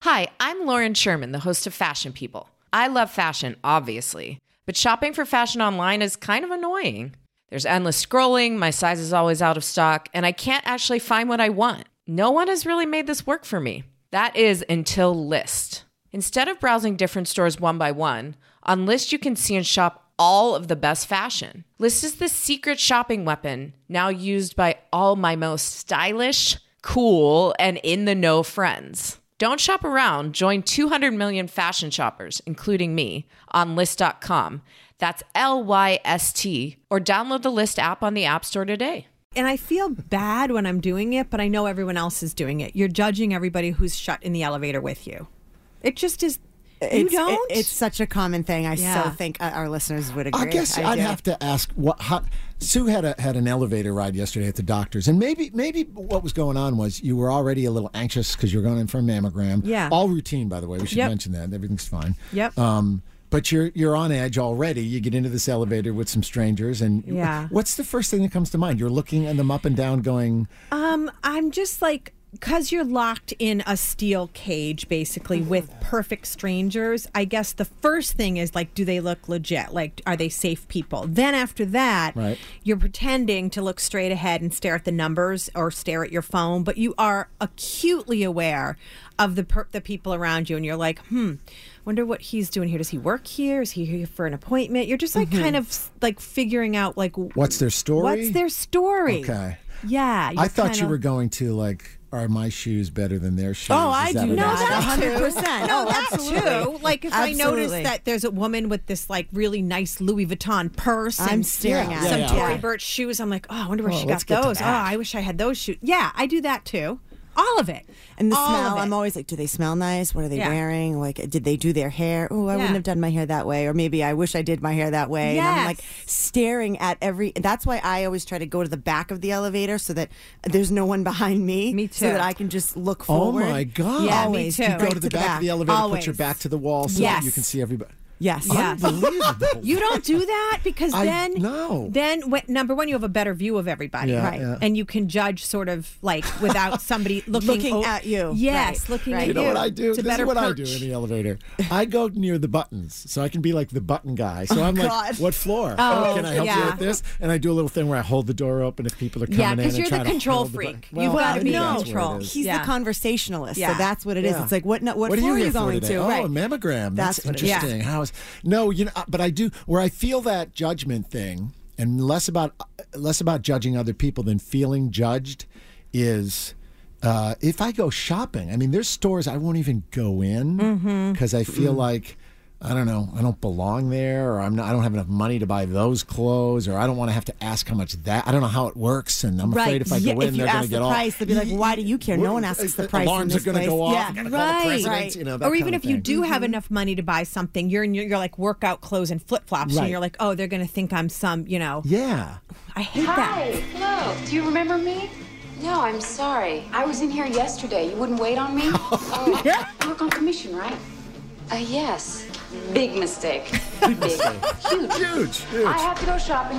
Hi, I'm Lauren Sherman, the host of Fashion People. I love fashion, obviously, but shopping for fashion online is kind of annoying. There's endless scrolling, my size is always out of stock, and I can't actually find what I want. No one has really made this work for me. That is until Lyst. Instead of browsing different stores one by one, on Lyst you can see and shop all of the best fashion. Lyst is the secret shopping weapon now used by all my most stylish, cool, and in-the-know friends. Don't shop around. Join 200 million fashion shoppers, including me, on Lyst.com. That's Lyst, or download the Lyst app on the App Store today. And I feel bad when I'm doing it, but I know everyone else is doing it. You're judging everybody who's shut in the elevator with you. It just is. It's such a common thing. I so think our listeners would agree. I guess I'd have to ask Sue had an elevator ride yesterday at the doctor's, and maybe what was going on was you were already a little anxious because you were going in for a mammogram. Yeah, all routine, by the way. We should mention that everything's fine. Yep. But you're on edge already. You get into this elevator with some strangers, and what's the first thing that comes to mind? You're looking at them up and down, going. I'm just like. Because you're locked in a steel cage, basically, with perfect strangers, I guess the first thing is, like, do they look legit? Like, are they safe people? Then after that, you're pretending to look straight ahead and stare at the numbers or stare at your phone, but you are acutely aware of the people around you, and you're like, wonder what he's doing here. Does he work here? Is he here for an appointment? You're just, like, kind of, like, figuring out, like... What's their story? What's their story? Okay. Yeah. I thought you were going to, like... Are my shoes better than their shoes? Oh, I do that. 100%. No, that too. Like if I notice that there's a woman with this like really nice Louis Vuitton purse I'm staring at some Tory Burch shoes, I'm like, oh, I wonder where she got those. Oh, I wish I had those shoes. Yeah, I do that too. All of it. And the smell, I'm always like, do they smell nice? What are they wearing? Like, did they do their hair? Oh, I wouldn't have done my hair that way. Or maybe I wish I did my hair that way. Yes. And I'm like staring at that's why I always try to go to the back of the elevator so that there's no one behind me. Me too. So that I can just look forward. Oh my God. Yeah, me too. You go to the back of the elevator, put your back to the wall so that you can see everybody. Yes. Unbelievable. You don't do that because then number one, you have a better view of everybody, right? Yeah. And you can judge sort of like without somebody looking at you. Yes, looking at you. You know what I do? This is what perch. I do in the elevator. I go near the buttons so I can be like the button guy. So I'm like, what floor? Can I help you with this? And I do a little thing where I hold the door open if people are coming in. Yeah, because you're the control freak. You've got to be in control. He's the conversationalist, so that's what it is. It's like, what floor are you going to? Oh, a mammogram. That's interesting. But I do where I feel that judgment thing, and less about judging other people than feeling judged is if I go shopping. I mean, there's stores I won't even go in because I feel like I don't know, I don't belong there, or I don't have enough money to buy those clothes, or I don't want to have to ask how much that. I don't know how it works, and I'm afraid if I go in, they're going to get all. If you ask the price, they'll be like, "Why do you care? No one asks the price." Alarms are going to go off. Yeah, right. You know, or even if you do have enough money to buy something, you're in your like workout clothes and flip flops, and you're like, "Oh, they're going to think I'm some, you know." Yeah. I hate that. Hi. Hello. Do you remember me? No, I'm sorry. I was in here yesterday. You wouldn't wait on me? Oh, you work on commission, right? Yes. Big mistake. Big. Huge. I have to go shopping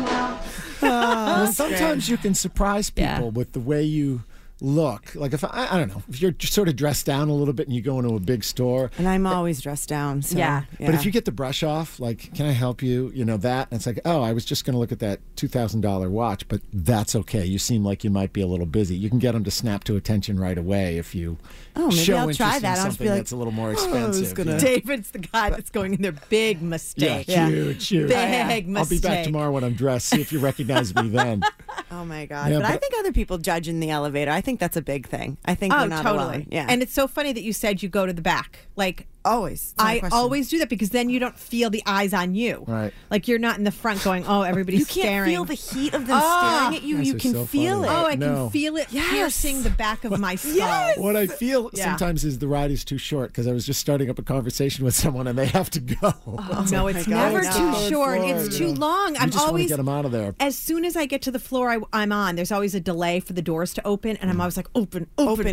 now. Sometimes you can surprise people with the way you look. Like if I don't know, if you're sort of dressed down a little bit and you go into a big store. And I'm always dressed down. So, yeah. But if you get the brush off, like, can I help you? You know, that. And it's like, oh, I was just going to look at that $2,000 watch, but that's okay. You seem like you might be a little busy. You can get them to snap to attention right away if you show I'll interest try in that. I'll something be like, that's a little more expensive. David's the guy that's going in there. Big mistake. Huge. Big mistake. I'll be back tomorrow when I'm dressed. See if you recognize me then. Oh my God. But I think other people judge in the elevator. I think that's a big thing. I think we're not alone. Yeah. And it's so funny that you said you go to the back. Like, always. I always do that because then you don't feel the eyes on you. Right. Like you're not in the front going, oh, everybody's staring. You can't feel the heat of them staring at you. You can feel it. Oh, I can feel it piercing the back of my skull. Yes. What I feel sometimes is the ride is too short because I was just starting up a conversation with someone and they have to go. Oh, no, it's never too short. It's too long. I'm just always want to get them out of there. As soon as I get to the floor I'm on, there's always a delay for the doors to open, and I'm always like, open.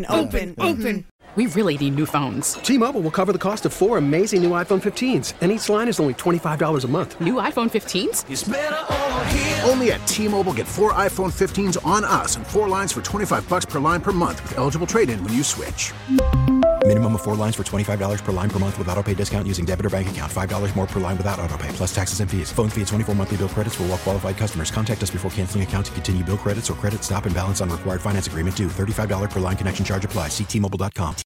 We really need new phones. T-Mobile will cover the cost of 4 amazing new iPhone 15s, and each line is only $25 a month. New iPhone 15s? It's better over here. Only at T-Mobile, get 4 iPhone 15s on us and 4 lines for $25 per line per month with eligible trade-in when you switch. Minimum of 4 lines for $25 per line per month with autopay discount using debit or bank account. $5 more per line without autopay, plus taxes and fees. Phone fee at 24 monthly bill credits for well-qualified customers. Contact us before canceling account to continue bill credits or credit stop and balance on required finance agreement due. $35 per line connection charge applies. See T-Mobile.com.